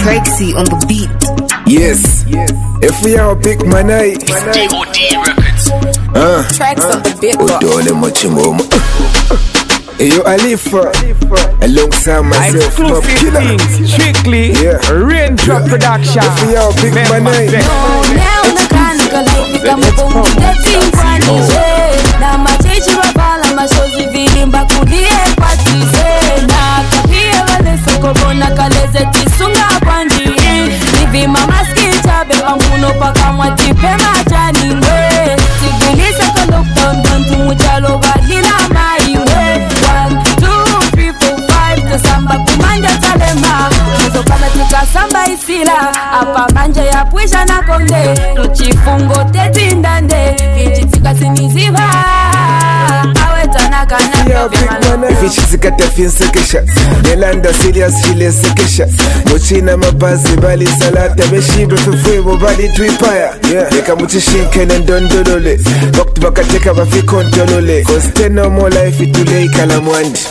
Trixie on the beat. Yes. If we are big manai. DOD Records. Tracks on the beat. Odole Mochimoma. Yo, Alifa. Alongside myself. Exclusive things. Strictly. Raindrop production. If we are big manai. Na machechi wapala mashozi vilimba kudie kwa tise. Na kapia wale sokobona kaleze tisunga kwandi. Nivi mama skicha beba mkuno paka mwatipe majani mwe. Tigilisa ka lockdown bantu mujalo badila maiwe. 1, 2, 3, 4, 5 Tasamba kumanja talema. Nizo kama tika samba isila. Apa manja ya puisha na konde. Tuchifungo teti ndande. Vichitika siniziva. If it's got the fin sekesha Nelanda serious chile sekesha Mochina mabazi bali salata Beshibe fufwebo bali tuipaya Eka muchishinke nendondolole Baktu bakateka bafi kontolole Cause ten no more life itule ikala mwandi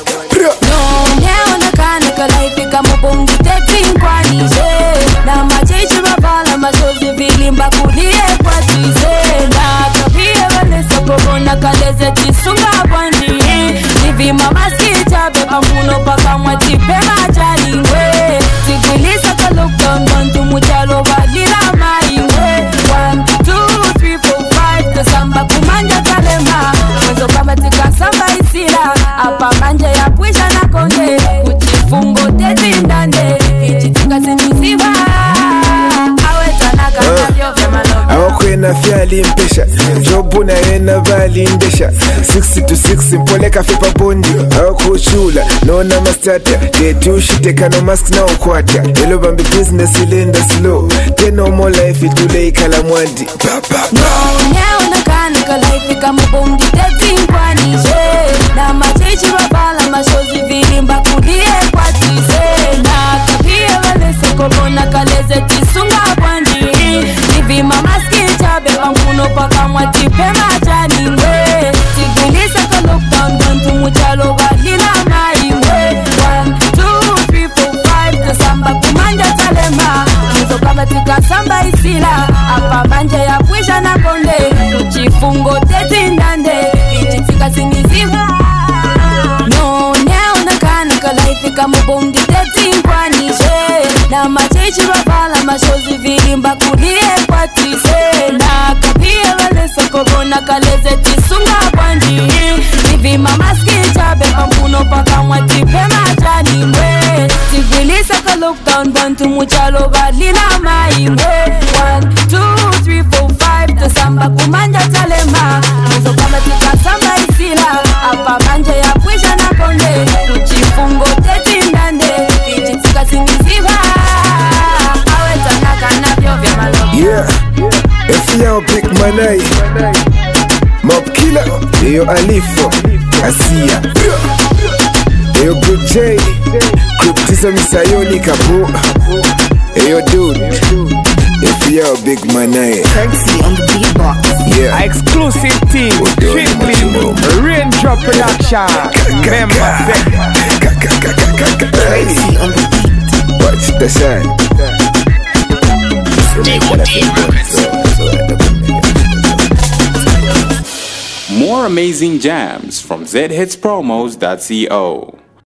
Neona kana kalaifi kama bongi teti kwani je. Na machechi mabala mashozi vilimba kudie kwa tise. Na kapia wale sokobona kaleze tisunga kwani. Nivi mama skicha beba mkuno paka mwatipe majani mwe. Tigilisa ka lockdown bantu mujalo badila maiwe. 1, 2, 3, 4, 5 Tasamba kumanja talema. Mwezo kama tika samba isila. Apa manja ya puisha na konde. Kuchifungo tezi ndande. Vichitika siniziva. Awe tanaka navyo vema lobe. Awakwena fyali mpesha Jobu na ena vali ndesha 60 to 6 mpoleka fipa bondi Awakuchula Nona mastata Getushiteka no mask na ukwata Hello bambi business ilenda slow Ten no more life itule ikala mwandi Neona kana kalaifi kama bongi teti kwani je. Na machechi wapala mashozi vilimba kudie kwa tise. Na kapia wale sokobona kaleze tisunga kwandi. Nivi mama skicha beba mkuno paka mwatipe majani mwe. Tigilisa ka lockdown bantu mujalo badila maiwe. 1, 2, 3, 4, 5 Tasamba kumanja talema. Nizo kama tika samba isila. Apa manja ya puisha na konde. Tuchifungo teti ndande. Vichitika siniziva. No, neona kana kalaifi kama bongi teti kwani je. Na machechi wapala mashozi vilimba kudie kwa tise. Na kapia wale sokobona kaleze tisunga kwandi. Nivi mama skicha beba mkuno paka mwatipe majani mwe. Tigilisa ka lockdown bantu mujalo badila maiwe. 1, 2, 3, 4, 5 Tasamba kumanja talema. Nizo kama tika samba isila. Apa manja ya puisha na konde. Tuchifungo teti ndande. Vichitika siniziva. Awe tanaka navyo vya malobe. If you are big manai Mob killer Yo Alifa Asia Yo Good J Cryptism Sayoni Kabu Yo dude If you are big manai Trixie on the beatbox. Exclusive things. Strictly Raindrop production. Member Trixie on the beat. Watch the shine DOD Records. More amazing jams from zhitspromos.co.